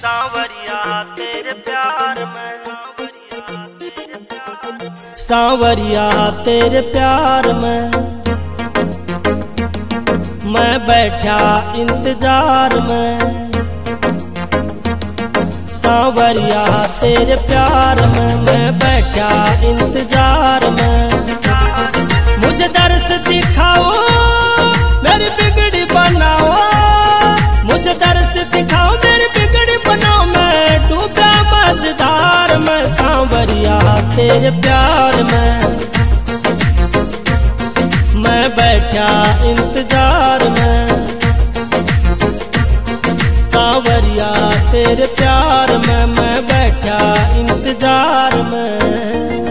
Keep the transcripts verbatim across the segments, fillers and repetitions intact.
सांवरिया तेरे प्यार में, सांवरिया तेरे प्यार में, सांवरिया तेरे प्यार में मैं बैठा इंतजार में। सांवरिया तेरे प्यार में मैं बैठा इंतजार में। मुझे दर्द दिखाओ मेरी बिगड़ी बनाओ, मुझे दर्द दिखाओ मेरी बिगड़ी बनाओ, मैं डूबा मझधार में। सांवरिया तेरे प्यार में मैं बैठा इंतजार में। सांवरिया तेरे प्यार में मैं बैठा इंतजार में।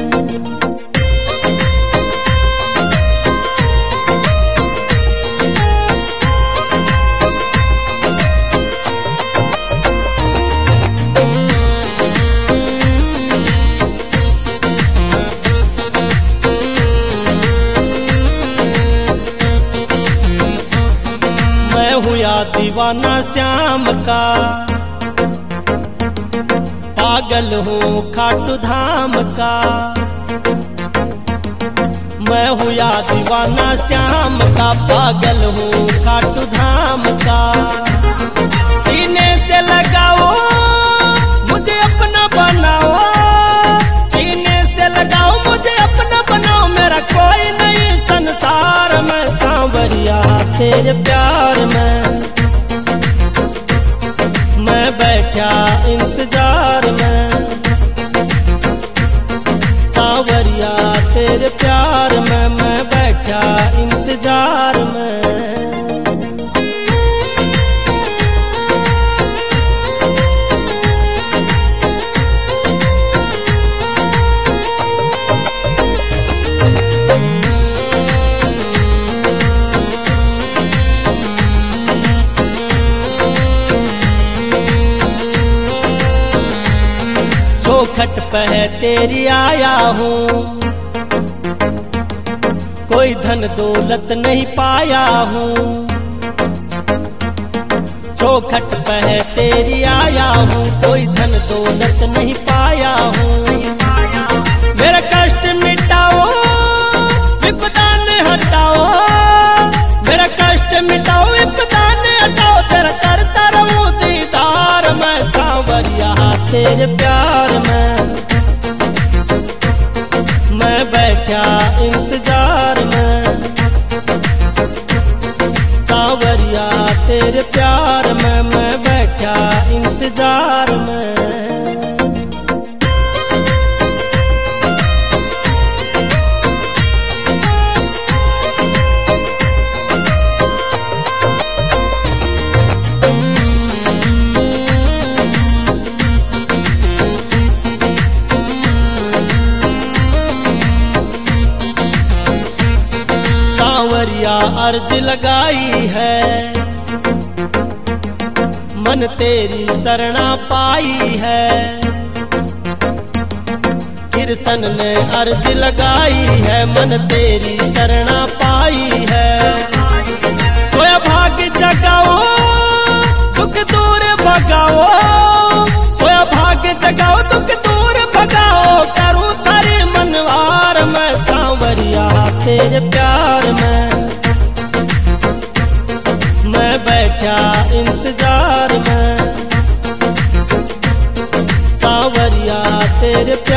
मैं हुआ दीवाना श्याम का, पागल हूँ खाटू धाम का। मैं हुआ दीवाना श्याम का, पागल हूँ खाटू धाम का। सीने से लगाओ मुझे अपना बनाओ, सीने से लगाओ मुझे अपना बनाओ, मेरा कोई नहीं संसार में। सांवरिया तेरे प्यार में मैं बैठा इंतजार में। सांवरिया तेरे प्यार में मैं बैठा इंतजार में। चौखट पे तेरी आया हूँ, कोई धन दौलत नहीं पाया हूँ। चौखट पे तेरी आया हूँ, कोई धन दौलत नहीं पाया हूँ। मेरा कष्ट मिटाओ विपदा ने हटाओ, मेरा कष्ट मिटाओ विपदा ने हटाओ, तेरा करता रहूं दीदार मैं। सांवरिया तेरे प्यार में मैं बैठा इंतजार में। सांवरिया तेरे प्यार में मैं बैठा इंतजार में। सांवरिया अर्ज लगाई है, मन तेरी शरणा पाई है। कृष्ण ने अर्ज लगाई है, मन तेरी शरणा पाई है। सोया भाग्य जगाओ दुख दूर भगाओ, सोया भाग्य जगाओ दुख दूर भगाओ, करूँ तारी मनवार मैं। सांवरिया तेरे प्यार में मैं बैठा इंतजार में। सांवरिया तेरे